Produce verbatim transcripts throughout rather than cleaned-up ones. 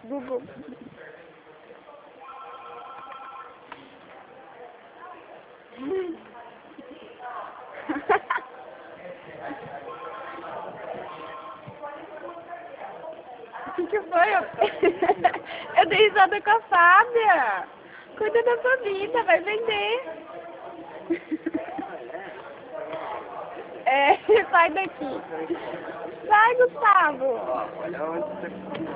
Google. O que que foi? Eu, eu dei risada com a Fábia. Cuida da sua vida, vai vender. É, sai daqui. Vai, Gustavo. Olha onde você...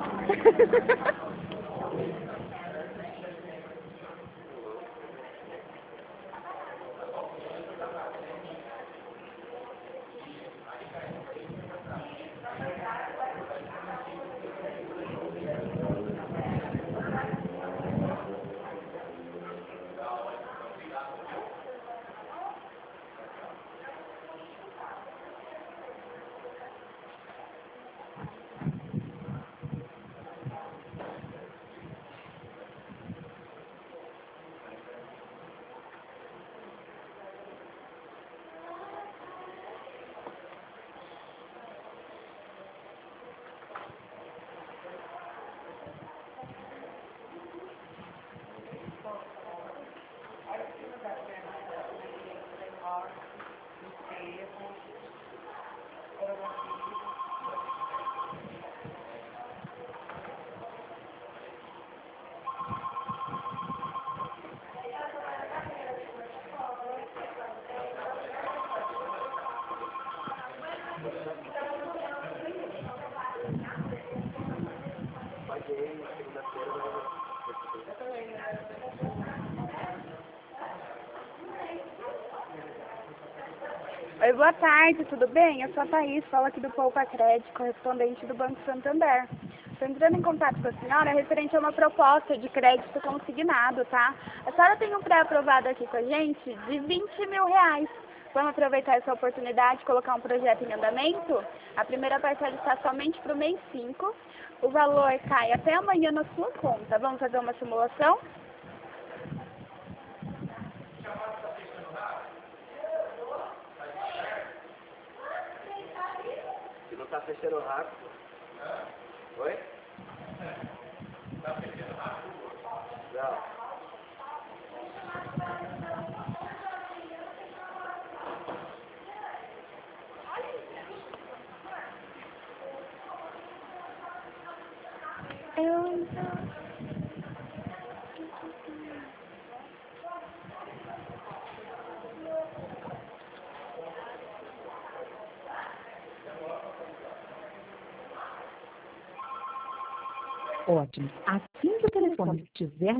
Oi, boa tarde, tudo bem? Eu sou a Thaís, falo aqui do Poupa Crédito, correspondente do Banco Santander. Estou entrando em contato com a senhora referente a uma proposta de crédito consignado, tá? A senhora tem um pré-aprovado aqui com a gente de vinte mil reais. Vamos aproveitar essa oportunidade de colocar um projeto em andamento? A primeira parcela está somente para o mês cinco. O valor cai até amanhã na sua conta. Vamos fazer uma simulação? Se não tá fechando rápido. Oi? Tá fechando rápido? Não. Eu... Ótimo. Assim que o telefone estiver